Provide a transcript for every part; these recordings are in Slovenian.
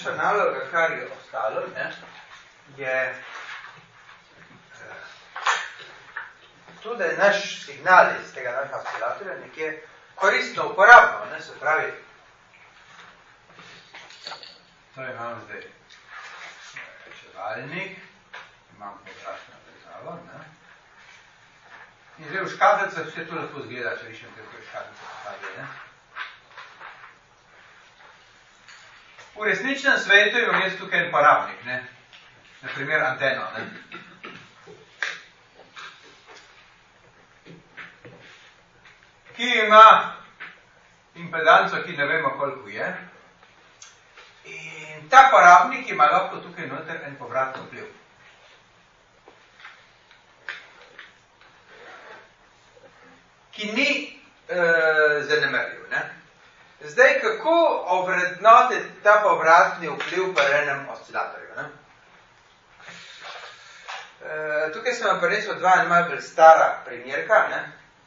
naša naloga, kar je ostalo, ne, je tudi naš signal iz tega našega oscilatorja nekje koristno uporabno, ne, se pravi. To imam zdaj reševalnik, imam povratno vezavo, ne. In zdaj v škatlicah vse to lepo zgleda, če rišem te škatlice postavlja, ne. V resničnem svetu imam jaz tukaj en parablik, ne. Naprimer anteno, ne. Ki ima impedanco, ki ne vemo koliko je. In ta porabnik ima lahko tukaj noter en povratno vpliv. Ki ni zanemarljiv, ne. Zdaj, kako ovrednotiti ta povratni vpliv pri enem oscilatorju, ne? Tukaj sem vam prinesel dva en malo bolj stara primerka, ne.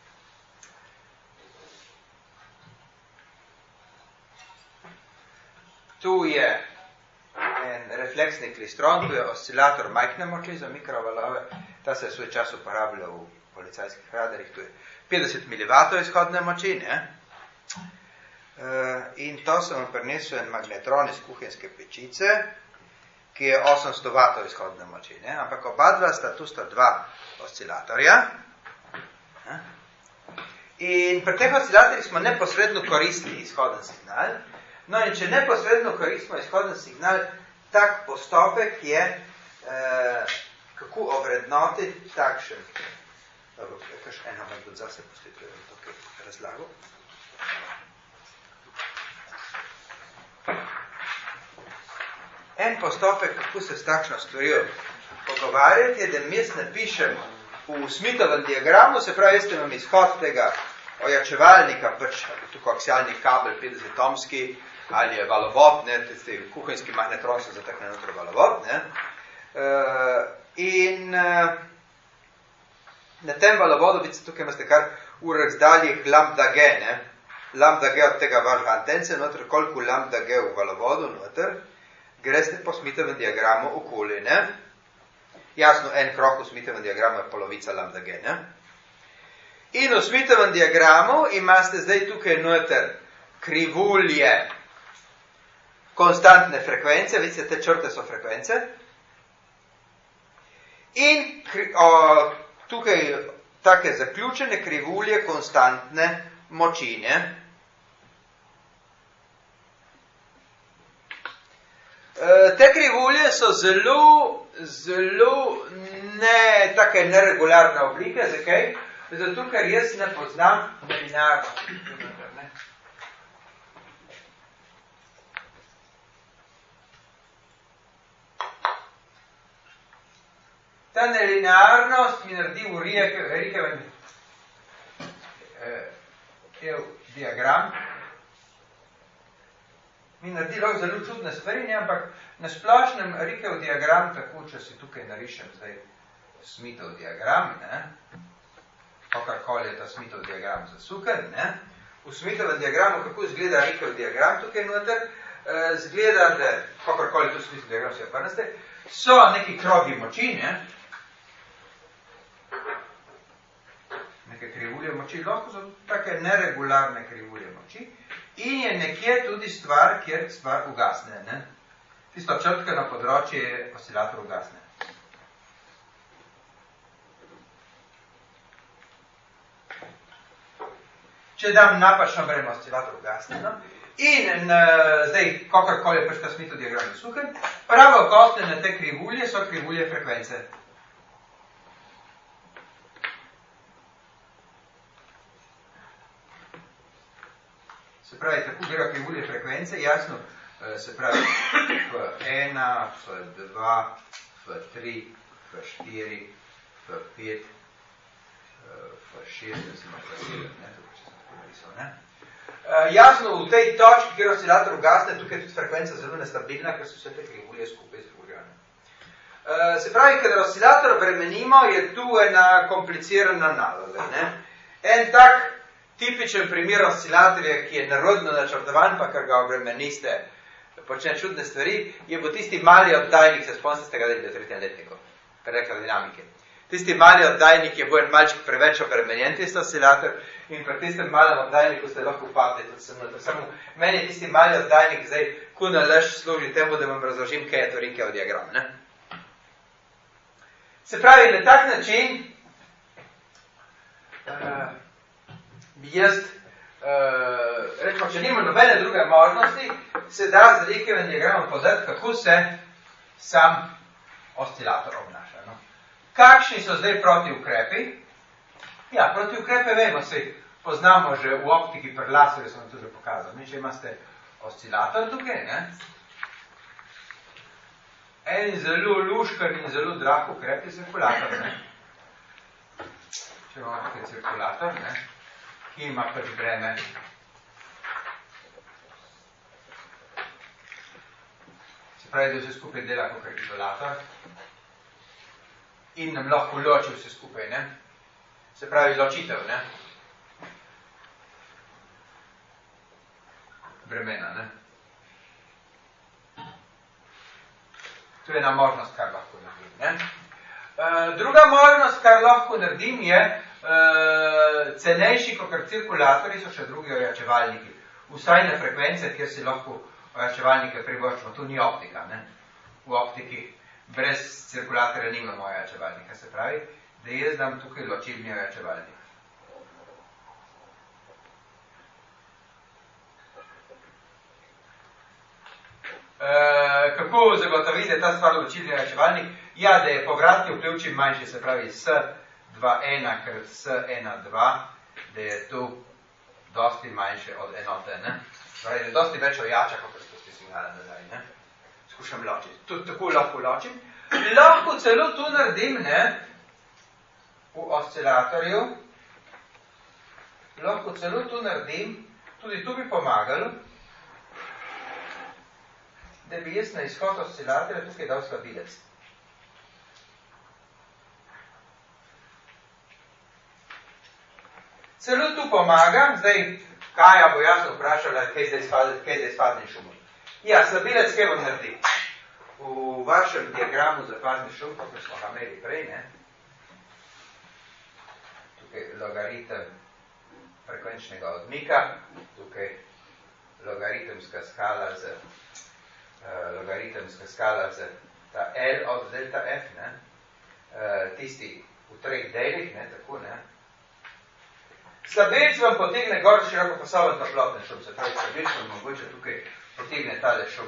Tu je en refleksni klistron, tu je oscilator majhne moči za mikrovalove, ta se je svoj čas uporabljal v policajskih radarjih, tu je 50 mW izhodne moči, ne? In to sem vam prinesel en magnetron iz kuhinjske pečice, ki je 800 W izhodne moči, ne? Ampak oba dva tu sta dva oscilatorja. In pri teh oscilatorjih smo neposredno koristili izhoden signal. No in če neposredno koristimo izhoden signal, tak postopek je, kako ovrednotiti takšen. Dobro, kaž eno vam tudi zase posvetljujemo to razlago. En postopek, kako se s takšno stvorijo pogovarjati, je, da mi jaz napišem v Smithovem diagramu, se pravi, jaz imam izhod tega ojačevalnika, pač tukaj aksialni kabel 50-ohmski, ali je valovod, ne, tisti kuhinjski magnetron se zatakne notro valovod, ne. In na tem valovodu, vidite, tukaj imate kar v razdalji lambda G, ne. Lambda G od tega vašega antence, notro koliko lambda G v valovodu, notr, greste po Smithovem diagramu okoli, ne. Jasno, en krog v Smithovem diagramu je polovica lambda G, ne. In v Smithovem diagramu imate zdaj tukaj noter krivulje konstantne frekvence, vidite, te črte so frekvence. In tukaj take zaključene krivulje konstantne moči, ne. Te krivulje so zelo take neregularne oblike, zakaj? Zato, ker jaz ne poznam nelinearnost. Ta nelinearnost mi naredi v Rikevem diagram. Mi naredi lahko zelo čudne stvari, ne, ampak na splošnem Rikev diagram, tako, če si tukaj narišem zdaj Smithov diagram, ne, kakorkoli je ta Smithov diagram zasuken, ne, v Smithovem diagramu, kako izgleda Rikev diagram tukaj noter, izgleda, da kakorkoli to Smithov diagram se oprneste, so neki krogi moči, ne, neke krivulje moči, lahko so take neregularne krivulje moči, in je nekje tudi stvar, kjer stvar ugasne, ne. Tisto črtkano področje je oscilator ugasne. Če dam napačno breme, oscilator ugasne, no? In zdaj, kakorkoli je pač ta Smitov diagram suhen, pravo kostne na te krivulje so krivulje frekvence. Se pravi, tako gre krivulje frekvence, jasno, se pravi F1, F2, F3, F4, F5, F6, F7, ne, tako če sem tako narisal, ne. Jasno, v tej točki, kjer oscilator ugasne, tukaj je tudi frekvenca zelo nestabilna, ker so vse te krivulje skupaj združene. Se pravi, kadar oscilator bremenimo, je tu ena komplicirana naloga, ne. En tak tipičen primer oscilatorja, ki je narodno načrtovan, pa ker ga obremeniste počne čudne stvari, je bo tisti mali oddajnik, se spomnite z tega deli v 3. letniku, elektrodinamike. Tisti mali oddajnik je bo en malček preveč obremenjen, tisti oscilator, in pri tistem malem oddajniku ste lahko upadli tudi samo. Meni je tisti mali oddajnik zdaj, ko nalaž služi temu, da vam razložim, kaj je to Rinkev diagram. Ne? Se pravi, na tak način bi jaz, rečemo, če nima nobene druge možnosti, se da z Rinkevim diagramom pozreti, kako se sam oscilator obnaša. No? Kakšni so zdaj protiukrepi? Ja, protiukrepe vemo, se poznamo že v optiki pri laserju, sem to že pokazal. Če imate oscilator tukaj, ne? En zelo luškar in zelo drag ukrep je cirkulator, ne? Če imamo tukaj cirkulator, ne? Ki ima pač breme se pravi, da vse skupaj dela kot izolator in nam lahko loči vse skupaj, ne? Se pravi, ločitev, ne? Bremena, ne? To je ena možnost, kar lahko naredim, ne? Druga možnost, kar lahko naredim, je cenejši, kot cirkulatorji, so še drugi ojačevalniki. Vsaj na frekvence, kjer si lahko ojačevalnike privoščimo. Tu ni optika, ne? V optiki brez cirkulatorja nimamo ojačevalnika, se pravi, da jaz dam tukaj ločilni ojačevalnik. Kako zagotovite ta stvar ločilni ojačevalnik? Ja, da je povratni vpliv čim manjši, se pravi S2,1 krat S1,2, da je tu dosti manjše od enote, ne? Pravi, da dosti več ojača, kot spusti signale nazaj, ne? Skušam ločiti. Tudi tako lahko ločim. Lahko celo tu naredim, ne? V oscilatorju. Lahko celo tu naredim, tudi tu bi pomagalo, da bi jaz na izhod oscilatorja tukaj dal slabilec. Celo tu pomaga, zdaj Kaja bo jasno vprašala, kaj zdaj s faznim šumom. Ja, slabilec kaj vam naredi? V vašem diagramu za fazni šum, kot smo ga imeli prej, ne? Tukaj logaritem frekvenčnega odmika, tukaj logaritemska skala z ta L od delta F, ne? Tisti v 3 delih, ne, tako, ne? Slabilec vam potegne gor široko pasoven toplotni šum, se pravi, slabilec vam mogoče tukaj potegne tale šum.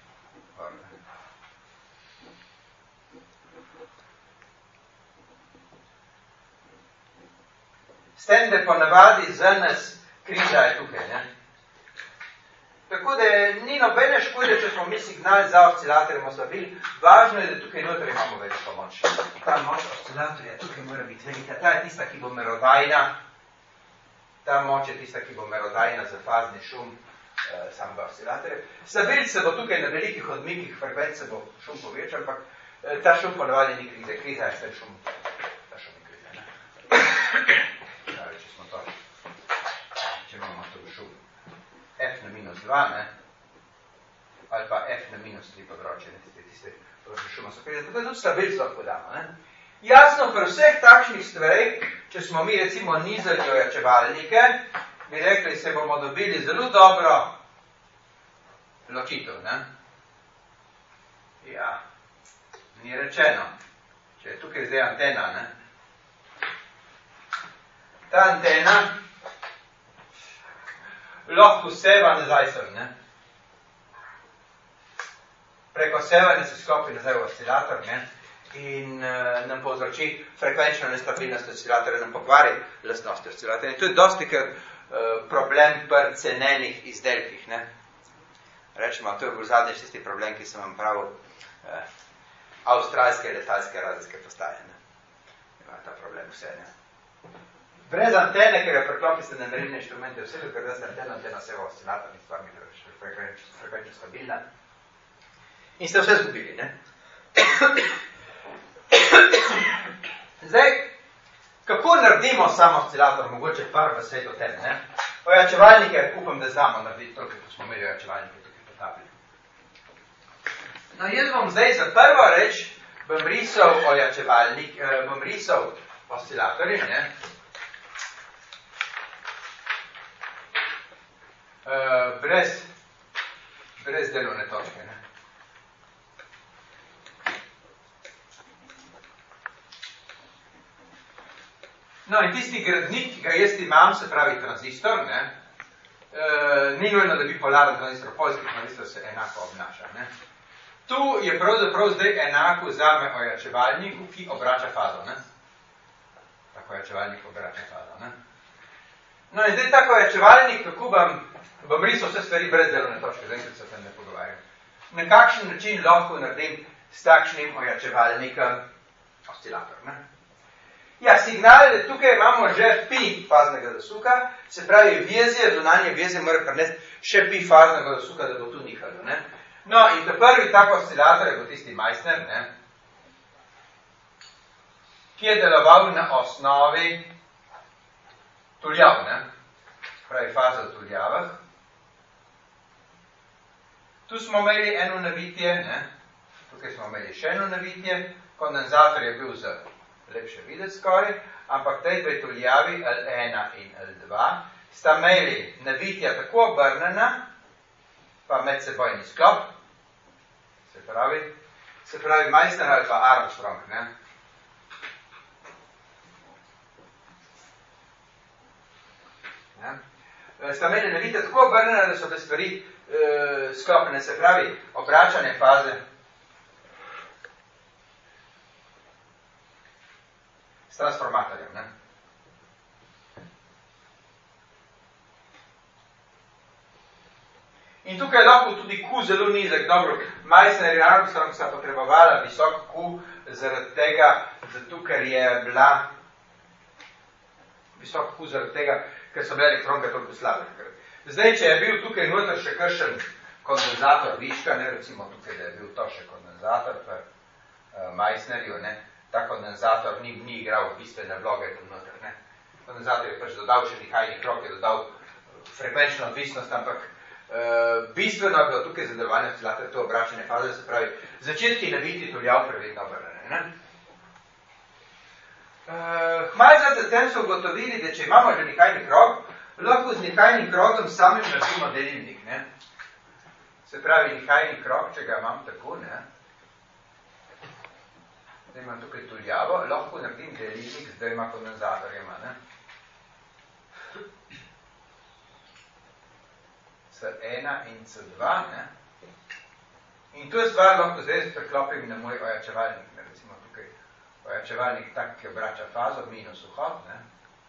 S tem, da ponavadi ZNS križa je tukaj, ne? Tako da ni nobene škode, če smo mi signal za oscilatorjem oslabili. Važno je, da tukaj notri imamo veliko moč. Ta moč oscilatorja tukaj mora biti velika. Ta je tista, ki bo merodajna. Ta moč je tista, ki bo merodajna za fazni šum samega oscilatorja. Slabilec se bo tukaj na velikih odmikih frekvenc se bo šum povečal, ampak ta šum ponavadi ni kriza. Kriza je s tem šum. Ta šum je kriza, ne? Če smo to. Če imamo to šum. F na minus 2, ne? Ali pa F na minus 3 področje, ne? Tiste področje šuma so kriza. Tukaj tudi slabilec lahko damo, ne? Jasno, pri vseh takšnih stvareh, če smo mi recimo nizali ojačevalnike, bi rekli, se bomo dobili zelo dobro ločitev, ne? Ja, ni rečeno. Če je tukaj zdaj antena, ne? Ta antena lahko seva nazaj sem, ne? Preko sevanja se sklopi nazaj v oscilator, ne? In nam povzroči frekvenčno nestabilnost oscilatorja, nam pokvari lastnosti oscilatorja. In to je dosti kar problem pri cenenih izdelkih, ne? Rečemo, to je bil zadnjič tisti problem, ki sem vam pravil avstralske letalske radijske postaje, ne? Ima ta problem vse, ne? Brez antene, ker je preklopiste na merilne inštrumente, vse, ker da ste antena se v oscilator in stvar mi frekvenčno stabilna. In ste vse zgubili, ne? Zdaj, kako naredimo sam oscilator, mogoče par besed o tem, ne? Ojačevalnike, upam, da znamo narediti toliko, ko smo imeli ojačevalnike tukaj po tabli. No, jaz bom zdaj za prvo reč, bom risal ojačevalnik, bom risal oscilatorje, ne. Brez delovne točke, ne. No, in tisti gradnik, ki ga jaz imam, se pravi tranzistor, ne, ni nujno, da bi polaren tranzistor, polski tranzistor se enako obnaša, ne. Tu je pravzaprav zdaj enako zame ojačevalniku, ki obrača fazo, ne. Tako ojačevalnik obrača fazo, ne. No, in zdaj tako ojačevalnik, kako bom risal vse stvari brez delovne točke, zdaj se tem ne pogovarjam. Na kakšen način lahko naredim s takšnim ojačevalnikom oscilator, ne. Ja, signal, tukaj imamo že pi faznega zasuka, se pravi vezje, zunanje vezje mora prinesti še pi faznega zasuka, da bo tu nihalo, ne. No, in ta prvi tak oscilator je bil tisti Meissner, ne, ki je deloval na osnovi tuljav, ne, pravi faza v tuljavah. Tu smo imeli eno navitje, ne, tukaj smo imeli še eno navitje, kondenzator je bil za lepše videti skoraj, ampak tej dve tuljavi, L1 in L2, sta imeli navitja tako obrnjena, pa medsebojni sklop, se pravi Meissner ali pa Armstrong, ne. Sta imeli navitja tako obrnjena, da so te stvari sklopene, se pravi obračanje faze s transformatorjem, ne. In tukaj je lahko tudi Q zelo nizek, dobro, Meissner in Armstrong sta potrebovala visok Q zaradi tega, zato ker je bila visok Q zaradi tega, ker so bile elektronke toliko slabe. Zdaj, če je bil tukaj noter še kakšen kondenzator viška, ne, recimo tukaj, da je bil to še kondenzator v Meissnerju, ne, ta kondenzator ni igral bistvene vloge tam noter, ne. Kondenzator je pač dodal še nihajni krog, je dodal frekvenčno odvisnost, ampak bistveno je bilo tukaj za delovanje oscilatorja to obračanje faze, se pravi, začetki naviti tuljav prevedno obrnjene, ne. Hmalo zatem so ugotovili, da če imamo že nihajni krog, lahko z nihajnim krogom samim naredimo delilnik, ne. Se pravi, nihajni krog, če ga imam tako, ne, da imam tukaj tuljavo, lahko naredim delilnik z dvema kondenzatorjema, ne. C1 in C2, ne. In to je stvar, lahko zdaj preklopim na moj ojačevalnik, ne, recimo tukaj ojačevalnik tak, ki obrača fazo, minus vhod, ne.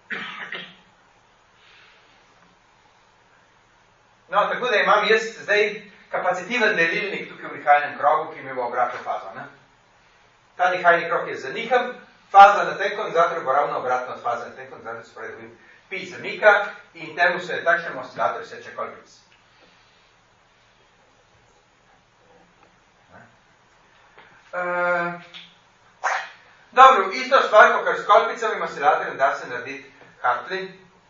No, tako da imam jaz zdaj kapacitiven delilnik tukaj v nihajnem krogu, ki mi bo obračal fazo, ne. Ta nihajni krog je zanikan, faza na tem kondenzatorju bo ravno obratno od faze na tem kondenzatorju, se pravi, dobim pi zamika in temu se takšnemu oscilatorju seče kolpic. Dobro, isto stvar, kot s kolpicami oscilatorjem da se narediti Hartley.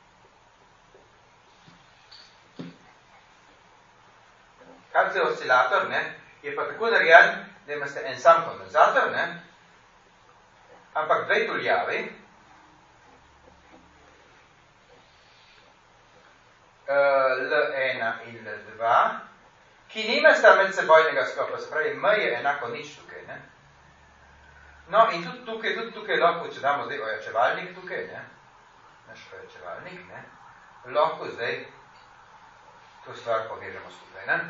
Hartley oscilator, ne, je pa tako narejen, da imate en sam kondenzator, ne, ampak dve tuljavi, L1 in L2, ki nimasta medsebojnega sklopa, se pravi, M je enako nič tukaj, ne. No, in tudi tukaj lahko, če damo zdaj ojačevalnik tukaj, ne, naš ojačevalnik, ne, lahko zdaj to stvar povežemo skupaj, ne.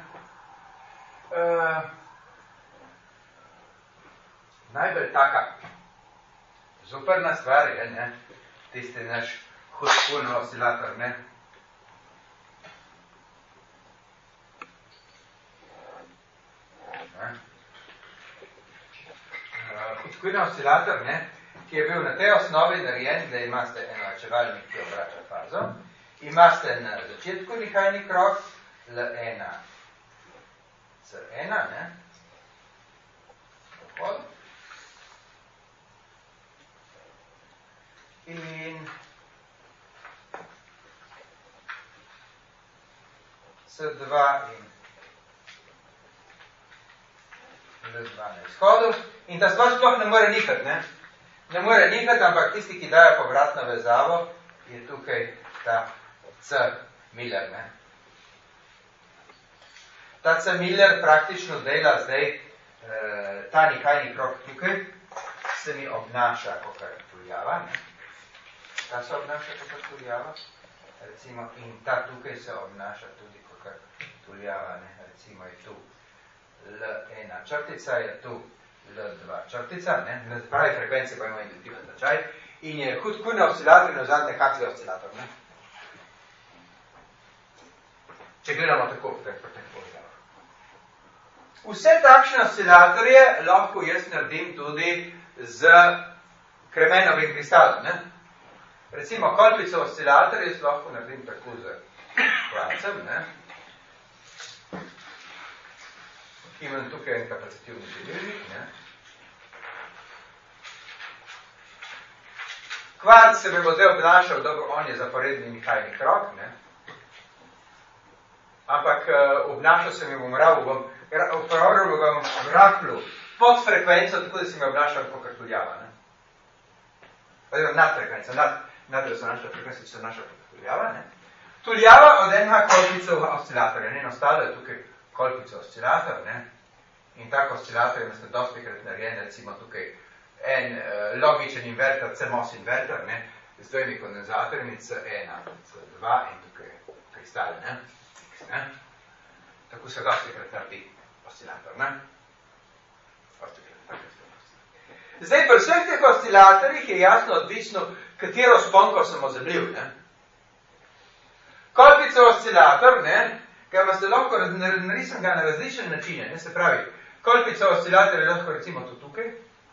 Najbolj taka zoprna stvar je, ne, tisti naš hudspun oscilator, ne. Hudspun oscilator, ne, ki je bil na tej osnovi narejen, da imate en ojačevalnik, ki obrača fazo, imate na začetku nihajni krog, L1, C1, ne, vhod, in C2 in L2 na izhodu. In ta stvar sploh ne more nihati, ne? Ne more nihati, ampak tisti, ki daje povratno vezavo, je tukaj ta C. Miller, ne? Ta C. Miller praktično dela zdaj ta nihajni krog tukaj, se mi obnaša kakor tuljava, ne? Ta se obnaša kakor tuljava, recimo, in ta tukaj se obnaša tudi kakor tuljava, ne? Recimo je tu L1 črtica, je tu L2 črtica, ne pravi frekvence, pa ima induktiven značaj, in je hudkujna oscilator in vzadnje Huxley oscilator, ne? Če gledamo tako, vse takšne oscilatorje lahko jaz naredim tudi z kremenovim kristalom, ne? Recimo, kolpico oscilator jaz lahko naredim tako z kvancem, ne? Imam tukaj en kapacitivni delilnik, ne? Kvanc se mi bo zdaj obnašal, dobro, on je zaporedni nihajni krog, ne? Ampak obnašal se mi bom uporabil bom rahlu pod frekvenco, tako da se mi obnašal kakor tuljava, ne? Oziroma nad frekvenco, nad rezonančna frekvenca, če se obnašal kakor tuljava, ne? Tuljava od enega kolpico oscilatorja, ne? Ostalo je tukaj kolpico oscilator, ne? In tak oscilator je dostikrat narejen, recimo tukaj en logičen inverter, CMOS inverter, ne? Z dvojimi kondenzatorimi C1, C2 in tukaj kristal, ne? Tako se dostikrat naredi oscilator, ne? Zdaj, pri vseh teh oscilatorjih je jasno odvisno, katero sponko sem ozebljiv, ne? Kolpico oscilator, ne? Ga imate lahko narisam ga na različne načine, ne? Se pravi, kolpico oscilator je lahko recimo tu tukaj.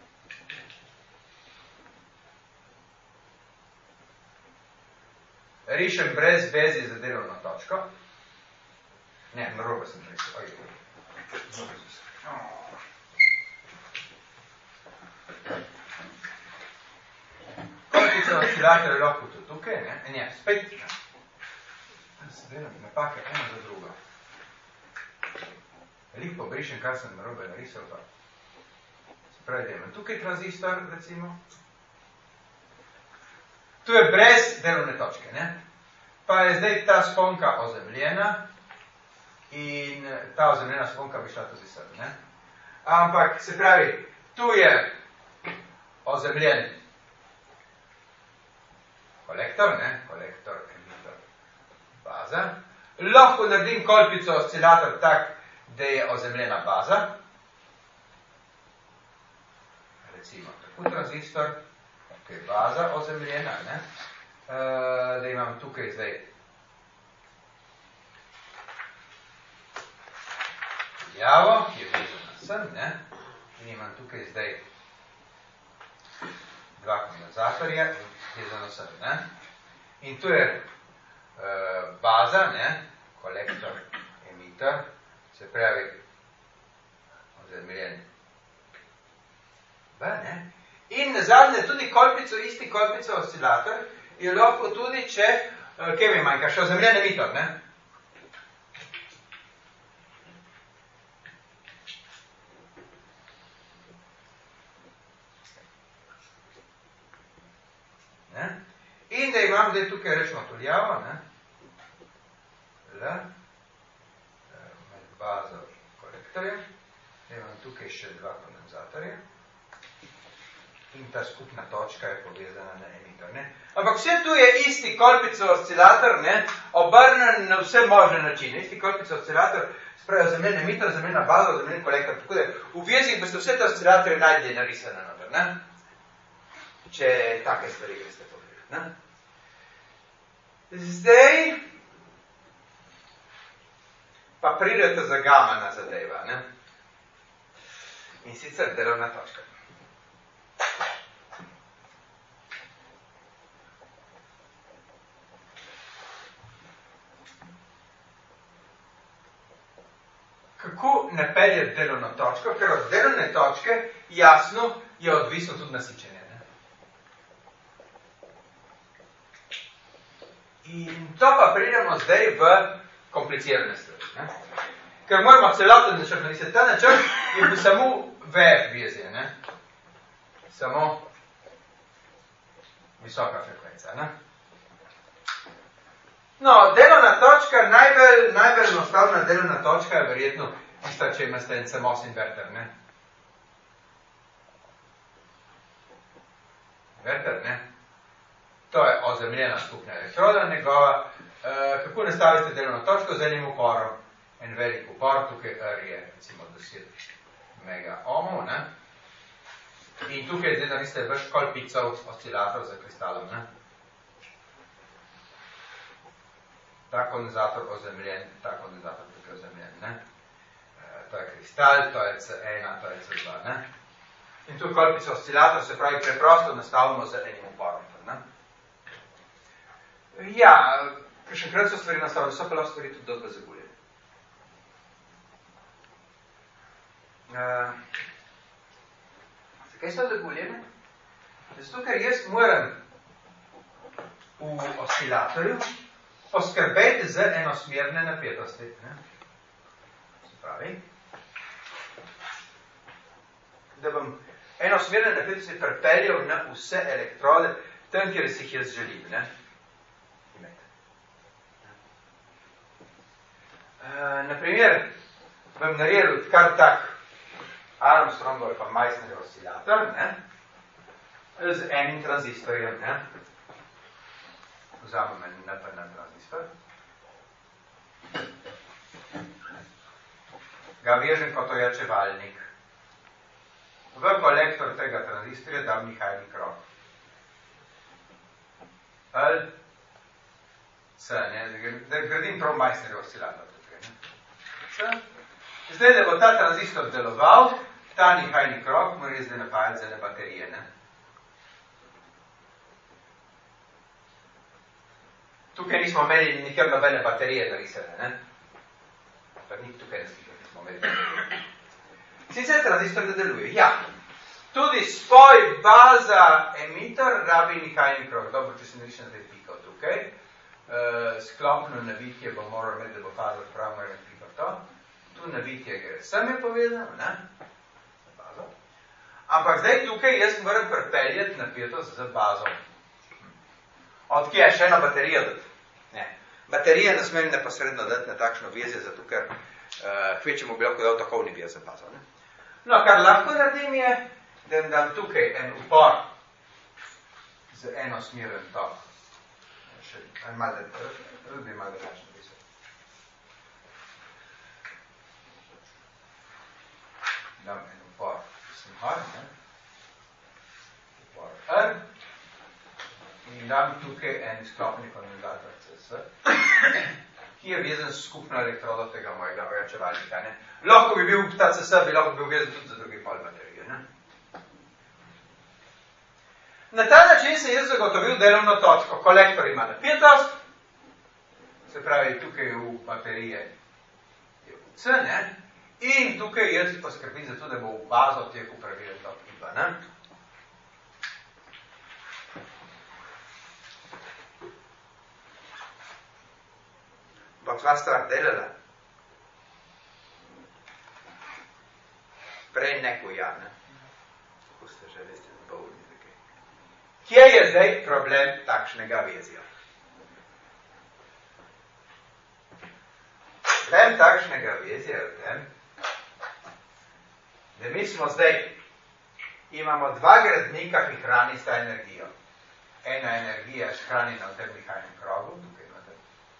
Rišem brez vezi za delovno točko. Ne, narobe sem risal. Kolpico oscilator je lahko tu tukaj, ne? Ne, spet, ne? Se delam napake eno za drugo. Veliko pobrišem, kar sem narobe narisal. Se pravi, da imam tukaj tranzistor, recimo. Tu je brez delovne točke, ne? Pa je zdaj ta sponka ozemljena in ta ozemljena sponka bi šla tudi sem, ne? Ampak, se pravi, tu je ozemljen kolektor, ne? Kolektor, emitor, baza. Lahko naredim kolpico oscilator tak, da je ozemljena baza. Recimo, tako tranzistor, ki je baza ozemljena, ne? Da imam tukaj zdaj tuljavo, ki je vezana sem, ne? In imam tukaj zdaj dva kondenzatorja, vezano sem, ne? In tu je baza, ne? Kolektor, emitor, se pravi ozemljen B, ne? In nazadnje tudi kolpico, isti kolpico oscilator je lahko tudi, če, kje mi manjka, še ozemljen emitor, ne? Ne? In da imam zdaj tukaj rečemo tuljavo, ne? L, med bazo in kolektorjem, da imam tukaj še dva kondenzatorja. In ta skupna točka je povezana na emitor, ne? Ampak vse tu je isti kolpico oscilator, ne? Obrnen na vse možne načine. Isti kolpico oscilator, spravi ozemljen emitor, ozemljena baza, ozemljen kolektor. Tako da v vezih boste vse te oscilatorje najdli narisane noter, ne? Če take stvari greste pogledati, ne? Zdaj pa pridete za gamana zadeva, ne? In sicer delovna točka. Kako napeljati delovno točko? Ker od delovne točke jasno je odvisno tudi nasičenje. Ne? In to pa pridemo zdaj v komplicirane stvari. Ne? ker moramo celoten načrt narisati. Ta načrt je bil samo VF vezje, ne? Samo visoka frekvenca, ne? No, delovna točka, najbolj enostavna delovna točka je verjetno tista, če imate en CMOS inverter, ne? Inverter, ne? To je ozemljena skupna elektroda njegova. Kako nastavite delovno točko z enim uporom? En velik upor, tukaj R je recimo 10 megaohmov, ne? In tukaj zdaj naredite vrš kolpicov oscilator za kristalom, ne? Ta kondenzator ozemljen, ta kondenzator tukaj ozemljen, ne? To je kristal, to je C1, to je C2, ne? In tu kolpico oscilator se pravi preprosto nastavimo z enim uporom, ne? Ja, kakšenkrat so stvari nastavljene, so pa lahko stvari tudi dosti zaguljene. Zakaj so zaguljene? Zato, ker jaz moram v oscilatorju poskrbeti z enosmerne napetosti. Ne? Se pravi, da bom enosmerne napetosti pripeljal na vse elektrode, tam, kjer si jih jaz želim. Ne? Naprimer, bom naredil kar tak Armstrongov ali pa Meissnerjev oscilator, ne? Z enim tranzistorjem, ne? Vzamem en NPN tranzistor. Ga vežem kot ojačevalnik. V kolektor tega tranzistorja dam nihajni krog. L, C, ne? Da gradim prav Meissnerjev oscilator. Zdaj, da bo ta tranzistor deloval, ta nihajni krog mora zdaj napajati za ene baterije. Ne? Tukaj nismo imeli nikjer nobene baterije narisane. Ne? Pa tukaj nismo imeli. Sicer tranzistor ne deluje. Ja, tudi spoj baza emitor rabi nihajni krog. Dobro, če se narišem zdaj pikal tukaj. Sklopno navitje bo moral imeti, da bo faza odpravno in pikal to. Tu navitje gre. Sem je povedal, ne? Bazo. Ampak zdaj tukaj jaz moram pripeljati napetost z bazo. Od kje je še eno baterijo dati? Ne. Baterije ne smem neposredno dati na takšno vezje, zato ker kvečemu bi lahko dal takovni vez za bazo. Ne? No, kar lahko naredim je, da dam tukaj en upor z enosmeren tok. Še malo drugačno. Dam en upor, sem R, ne? Upor R. In dam tukaj en sklopni kondenzator CS, ki je vezan s skupno elektrodo tega mojega ojačevalnika. Ne? Lahko bi bil ta CS, bi lahko bil vezan tudi za drugi pol baterije. Ne? Na ta način sem jaz zagotovil delovno točko. Kolektor ima napetost, se pravi tukaj v baterije je v C, ne? In tukaj jaz poskrbim za to, da bo v bazo teku pravilen tok tipa. Ne? Bo tva stvar delala? Prej neko ja, ne? Kako ste že veste, zbolni zakaj. Kje je zdaj problem takšnega vezja? Problem takšnega vezja je v tem, da mi smo zdaj, imamo dva gradnika, ki hrani sta energijo. Ena energija je shranjena v tem nihajnem krogu, tukaj imate.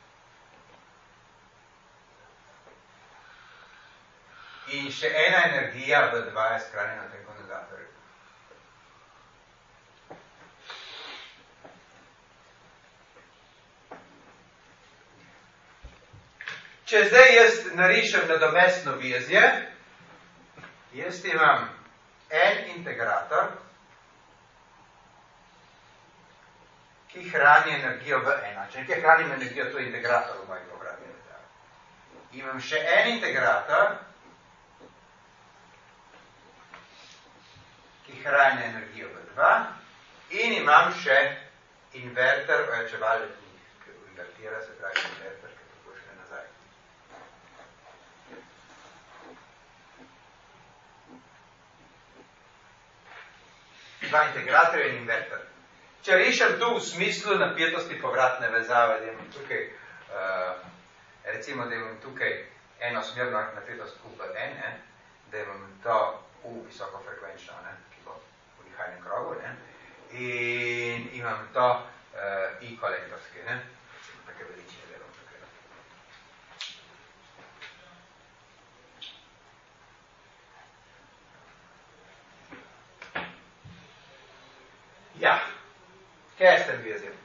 In še ena energija v dva je shranjena v tem kondenzatorju. Če zdaj jaz narišem nadomestno vezje, jaz imam en integrator, ki hrani energijo v ena. Če nekaj hranim energijo, to je integrator v moji programi. Imam še en integrator, ki hrani energijo v dva, in imam še inverter, ojačevalnik, ki invertira, se pravi inverter, ki tako šle nazaj. dva integratorja in inverter. Če rišem tu v smislu napetosti povratne vezave, da imam tukaj, recimo, da imam tukaj enosmerno napetost UPN, da imam to U visokofrekvenčno, ki bo v nihajnem krogu, in imam to I kolektorski, take veličine delom tukaj. Ja, kaj je s tem vezjem?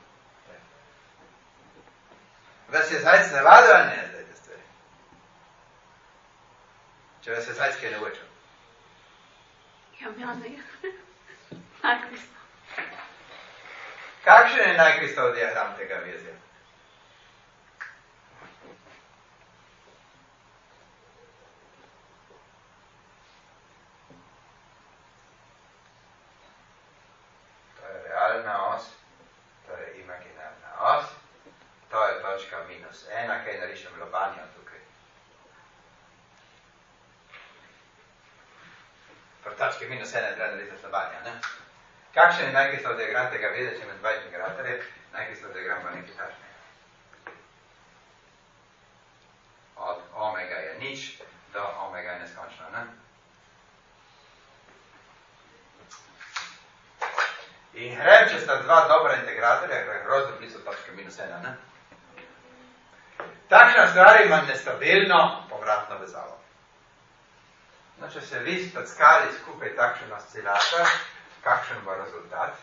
Vas je zajc navadil ali ne, zdaj te stvari? Če vas je zajc kaj naučil? Ja, ne. Najkristov. Kakšen je najkristov diagram tega vezja? To je realna os, to je imaginarna os, to je točka -1, kaj narišem lobanjo tukaj. Pri točki -1 je treba narisati lobanjo, ne? Kakšen je najkristov diagram tega vezja, če ima dva integratorja? Najkristov diagram pa nekaj takšnega. Od omega je nič do omega je neskončno, ne? In grem, če sta dva dobra integratorja, grem grozno blizu točke -1, ne? Takšna stvar ima nestabilno povratno vezavo. No, če se vi spackali skupaj takšen oscilator, kakšen bo rezultat?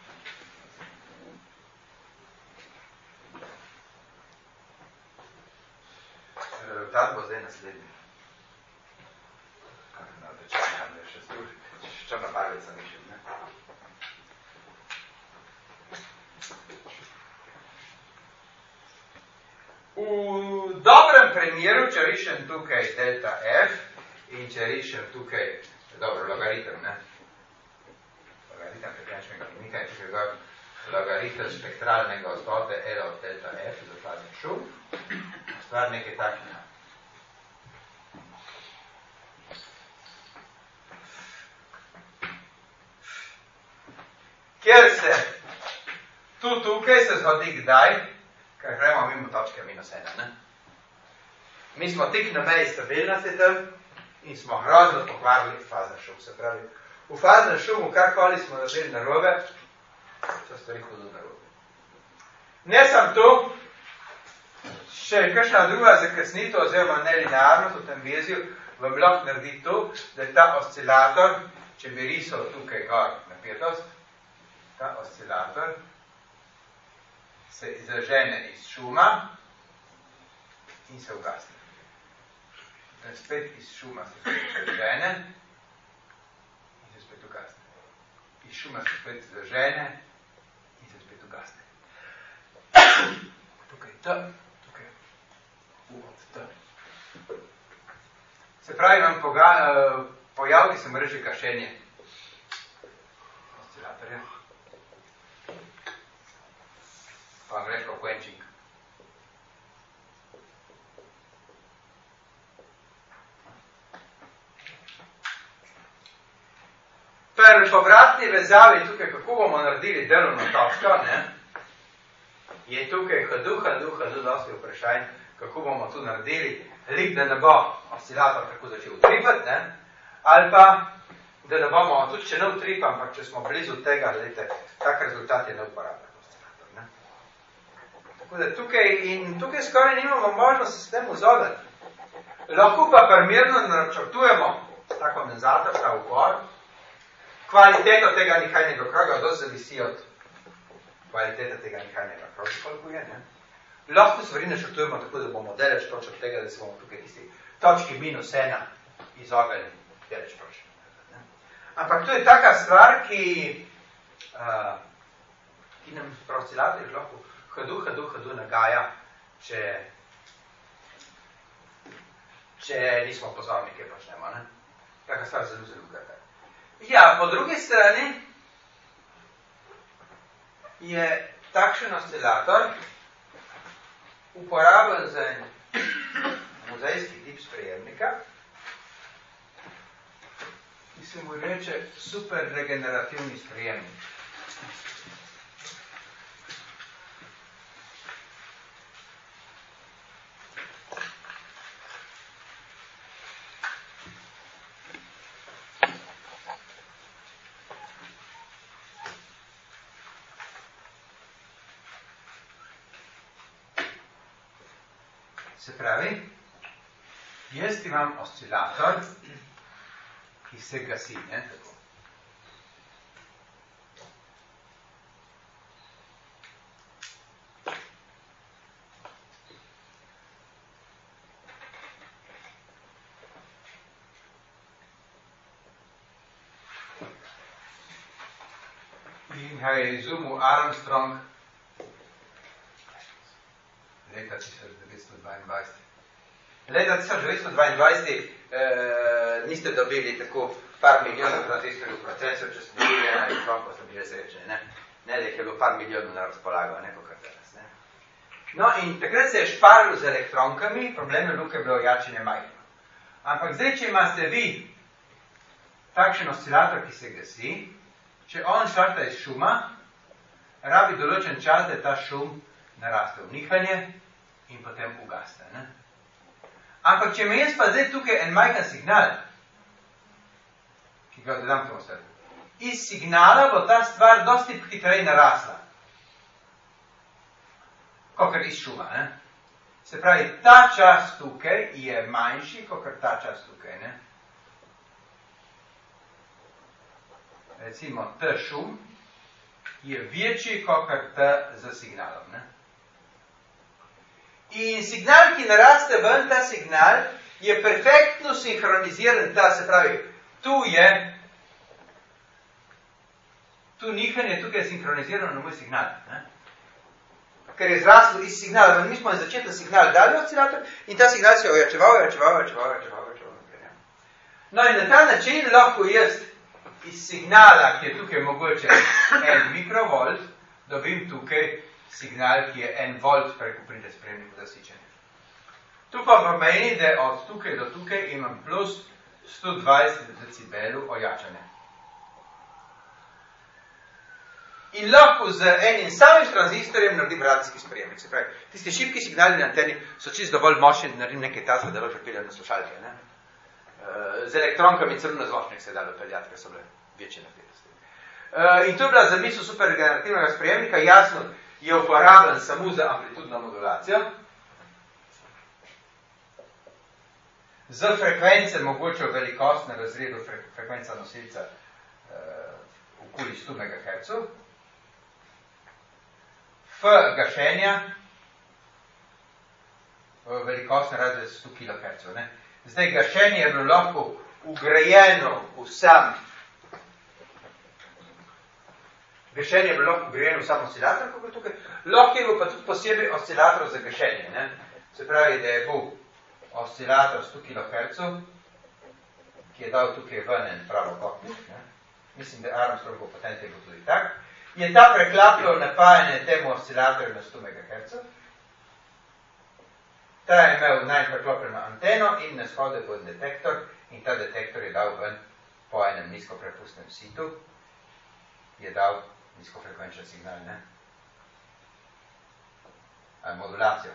Rezultat bo zdaj naslednji. No, da čakam, da je še črna barvica nišem, ne? V dobrem primeru, če rišem tukaj delta F in če rišem tukaj, dobro, logaritem, ne? Logaritem frekvenčnega mika je tukaj gor logaritem spektralne gostote L od delta F za fazen šum. Stvar nekaj takšnega. Kjer se tukaj se zgodi kdaj, ker gremo mimo točke -1, ne? Mi smo tik na meji stabilnosti tam in smo grozno pokvarili fazen šum. Se pravi, v faznem šumu, karkoli smo naredili narobe, so stvari hudo narobe. Ne sem tu, še kakšna druga zakasnitev oziroma nelinearnost v tem vezju vam lahko naredi to, da je ta oscilator, če bi risal tukaj gor napetost, ta oscilator se izražene iz šuma in se ugasne. Spet iz šuma se spet izražene in se spet ugasne. Iz šuma se spet izražene in se spet ugasne. Tukaj T, tukaj U od T. Se pravi, imam pojav, ki se mu reče kašenje oscilatorja. Pa vam reče quenching. Pri povratni vezavi tukaj, kako bomo naredili delovno točko, je tukaj hadu dosti vprašanj, kako bomo tu naredili, lik, da ne bo oscilator tako začel utripati, ali pa, da ne bomo, tudi če ne utripa, ampak če smo blizu tega, gledajte, tak rezultat je neuporaben oscilator. Tako da tukaj skoraj nimamo možnost se s tem vzodati. Lahko pa primerno načrtujemo ta kondenzator, ta upor, kvaliteto tega nihajnega kroga, dosti zavisi od kvalitete tega nihajnega kroga, koliko je, Lahko stvari načrtujemo tako, da bomo deleč toč od tega, da se bomo tukaj tisti točki -1 izognili deleč toč. Ampak to je taka stvar, ki nam oscilatorjih lahko hadu nagaja, če nismo pozorni, kaj počnemo. Taka stvar zelo grda. Ja, po drugi strani je takšen oscilator uporaben za en muzejski tip sprejemnika, ki se mu reče superregenerativni sprejemnik. Se pravi, jaz imam oscilator, ki se gasi, ne, tako. In ga je izumil Armstrong leta 1922. Leta 1922 niste dobili tako par milijonov transistorjev v procesu, če ste bili ena elektron, ko ste bili srečni, ne? Ne, da jih je bilo par milijonov na razpolago, ne, kot danes, ne? No, in takrat se je šparilo z elektronkami, problem je Luke bilo jačine majhno. Ampak zdaj, če imate vi takšen oscilator, ki se gasi, če on štarta iz šuma, rabi določen čas, da ta šum naraste v nihanje in potem ugaste, ne? Ampak, če me jaz pa zdaj tukaj en majhen signal, ki ga dodam k tomu stvari, iz signala bo ta stvar dosti hitreje narasla, kakor iz šuma, ne? Se pravi, ta čas tukaj je manjši, kakor ta čas tukaj, ne? Recimo, ta šum je večji, kakor ta za signalom, ne? In signal, ki naraste ven, ta signal, je perfektno sinhroniziran, se pravi, tu nihanje, tukaj je sinhronizirano na moj signal, ne? Ker je zraslo iz signala, mi smo na začetni signal dali oscilator in ta signal se je ojačeval. No in na ta način lahko jaz iz signala, ki je tukaj mogoče 1 mikrovolt, dobim tukaj signal, ki je 1 volt preko pride spremniku zasičenja. Tu pa pomeni, da od tukaj do tukaj imam plus 120 decibelov ojačanja. In lahko z enim samim tranzistorjem naredim radijski sprejemnik. Se pravi, tisti šibki signali na anteni so čisto dovolj močni, da naredim nekaj tasga, da lahko peljem na slušalke, ne? Z elektronkami celo na zvočnik se je dalo peljati, ker so bile večje napetosti. In to je bila zamisel superregenerativnega sprejemnika, jasno, je uporabljen samo za amplitudno modulacijo. Z frekvence mogoče v velikostnem razredu frekvenca nosilca okoli 100 MHz. F gašenja v velikostnem razredu 100 kHz. Ne? Zdaj gašenje je bilo lahko ugrajeno v sam oscilator, kako tukaj. Lahko je bil pa tudi posebej oscilator za gašenje. Ne? Se pravi, da je bil oscilator 100 kHz, ki je dal tukaj ven en pravokotnik. Mislim, da Armstrong patent je bil tudi tak. Je ta preklapljal napajanje temu oscilatorju na 100 MHz. Ta je imel najpreklopljeno anteno in na spode bo detektor in ta detektor je dal ven po enem nizkoprepustnem situ, je dal nizkofrekvenčen signal, ne? Modulacijo.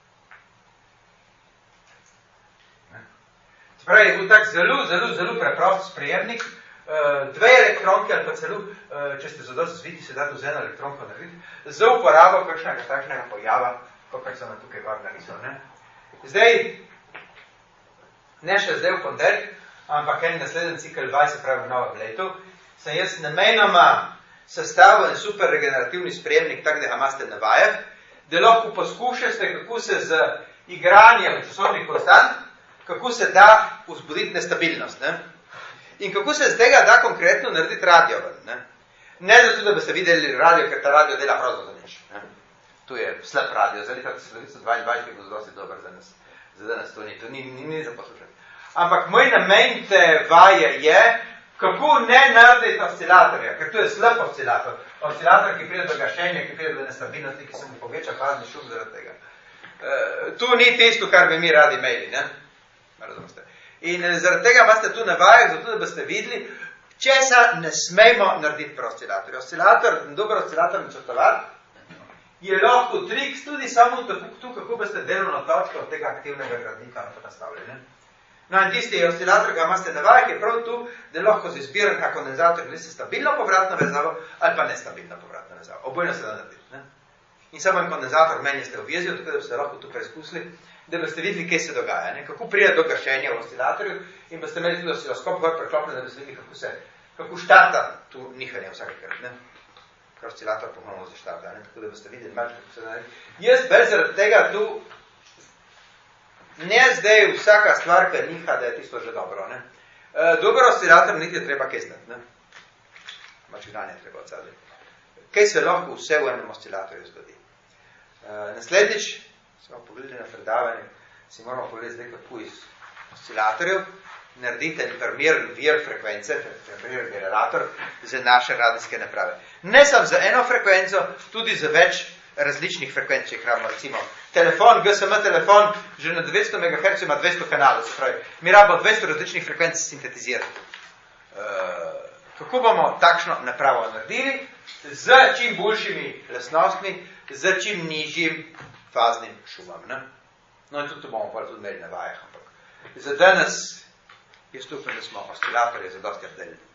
Se pravi, je bil tak zelo preprost sprejemnik, 2 elektronke ali pa celo, če ste zadosti zviti, se da to z 1 elektronko narediti, za uporabo kakšnega takšnega pojava, kakor sem tukaj gor narisal, ne? Zdaj, ne še zdaj v ponedeljek, ampak en naslednji cikel 20, se pravi v novem letu, sem jaz namenoma sestavil en superregenerativni sprejemnik, tak, da ga imate na vajah, da lahko poskušate, kako se z igranjem časovnih konstant, kako se da vzbuditi nestabilnost, ne? In kako se z tega da konkretno narediti radio, ne? Ne zato, da boste videli radio, ker ta radio dela prav za nič, ne? Tu je slab radio, za leta 1922 je bil dosti dober za danes to ni za poslušati. Ampak moj namen te vaje je, kako ne narediti oscilatorja, ker to je slab oscilator. Oscilator, ki pride do gašenja, ki pride do nestabilnosti, ki se mu poveča fazni šum zaradi tega. Tu ni tisto, kar bi mi radi imeli, ne? Razumete. In zaradi tega imate tu na vajah, zato da boste videli, česa ne smejmo narediti pri oscilatorju. Dober oscilator načrtovati, je lahko trik tudi samo tu, kako boste delovno točko od tega aktivnega gradnika nastavili. No in tisti oscilator, ki imate na vajah, je prav tu, da lahko z izbiranka kondenzator glede stabilno povratno vezavo ali pa nestabilno povratno vezavo. Obojno se da narediti. Ne? In samo en kondenzator meni ste obvezili, tako da boste lahko tu preizkusili, da boste videli, kaj se dogaja. Ne? Kako pride do gašenja v oscilatorju in boste imeli tudi osciloskop gor preklopne, da boste videli, kako štata tu nihanje vsakakrat. Ne? Ker oscilator ponovno zaštata, ne? Tako da boste videli, kako se da. Jaz bez zaradi tega tu ne zdaj vsaka stvar, ki niha, da je tisto že dobro. Ne? Dober oscilator niti je treba kestati. Mačinanje je treba odsadi. Kaj se lahko vse v enem oscilatorju zgodi? Naslednjič, smo pogledali na predavanje, si moramo pogledati zdaj, kako iz oscilatorjev naredite primeren vir frekvence, primeren generator za naše radijske naprave. Ne samo za eno frekvenco, tudi za več različnih frekvenc, če imamo recimo telefon, GSM telefon, že na 900 MHz ima 200 kanalov, se pravi, mi rabimo 200 različnih frekvenc sintetizirati. Kako bomo takšno napravo naredili? Z čim boljšimi lastnostmi, z čim nižjim faznim šumom. Ne? No in tudi bomo tudi imeli na vajah, ampak za danes jaz upam, da smo oscilatorje za dosti obdelili.